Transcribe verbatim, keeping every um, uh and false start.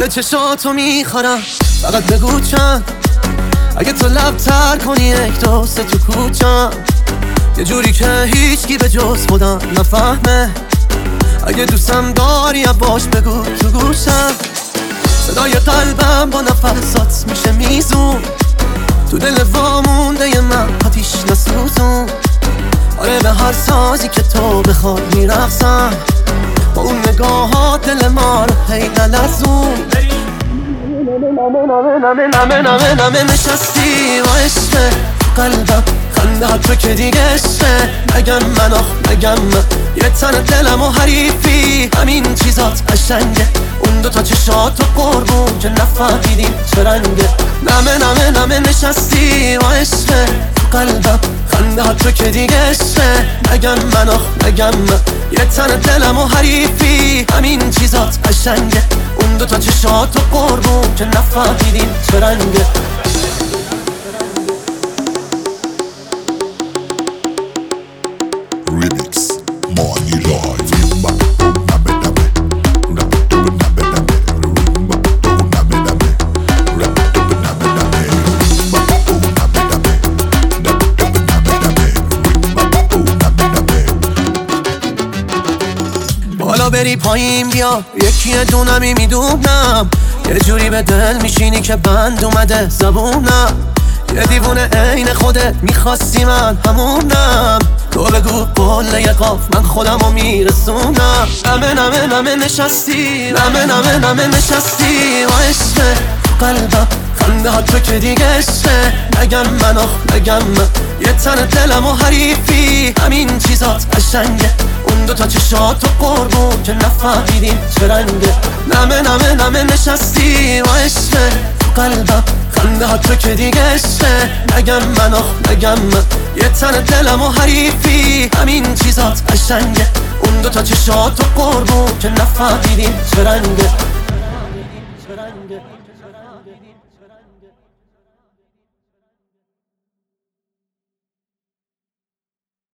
چشاتو میخورم، فقط بگو چند. اگه تو لب تر کنی یک دو سه تو کوچم، یه جوری که هیچکی به جز خودم نفهمه. اگه دوستم داری باش بگو تو گوشم. صدای قلبم با نفسات میشه میزون، تو دل وامونده ی من آتیش نسوزون. آره به هر سازی که تو بخواد میرقصم، با اون نگاهات دل ما رو هی نلرزون. نمه نمه نمه نمه نمه نمه نشستی و عشق قلبم، خنده ها تو که دیگه عشقه. نگم من آخ نگم من، یه تن دلم و حریفی، همین چیزات قشنگه. اون دوتا چشات و قربون که نفهمیدیم چه رنگه. نمه نمه نمه نشستی و عشق قلبم، خنده ها تو که دیگه عشقه. نگم من آخ نگم من، یه تن دلم و حریفی، همین چیزات قشنگه. اون دوتا چشات و قربون که نفهمیدیم چه رنگه. Remix Money Live. بالا بری پایین بیا، یکی دونمی میدونم. یه جوری به دل میشینی که بند اومده زبونم. یه دیوونه عین خودت میخواستی من همونم. تو بگو قله یه قاف من خودمو میرسونم. نمه نمه نمه نشستی، نمه نمه نمه نشستی و عشق قلبم، خنده ها تو که دیگه عشقه. نگم من آخ نگم من، یه تن دلم و حریفی، همین چیزات قشنگه. اون دوتا چشات و قربون که نفهمیدیم چه رنگه. نمه نمه نمه نشستی و عشق قلبم، خنده ها تو که دیگه عشقه. نگم من آخ نگم من، یه تن دلم و حریفی، همین چیزات قشنگه. اون دوتا چشات و قربون که نفهمیدیم چه رنگه.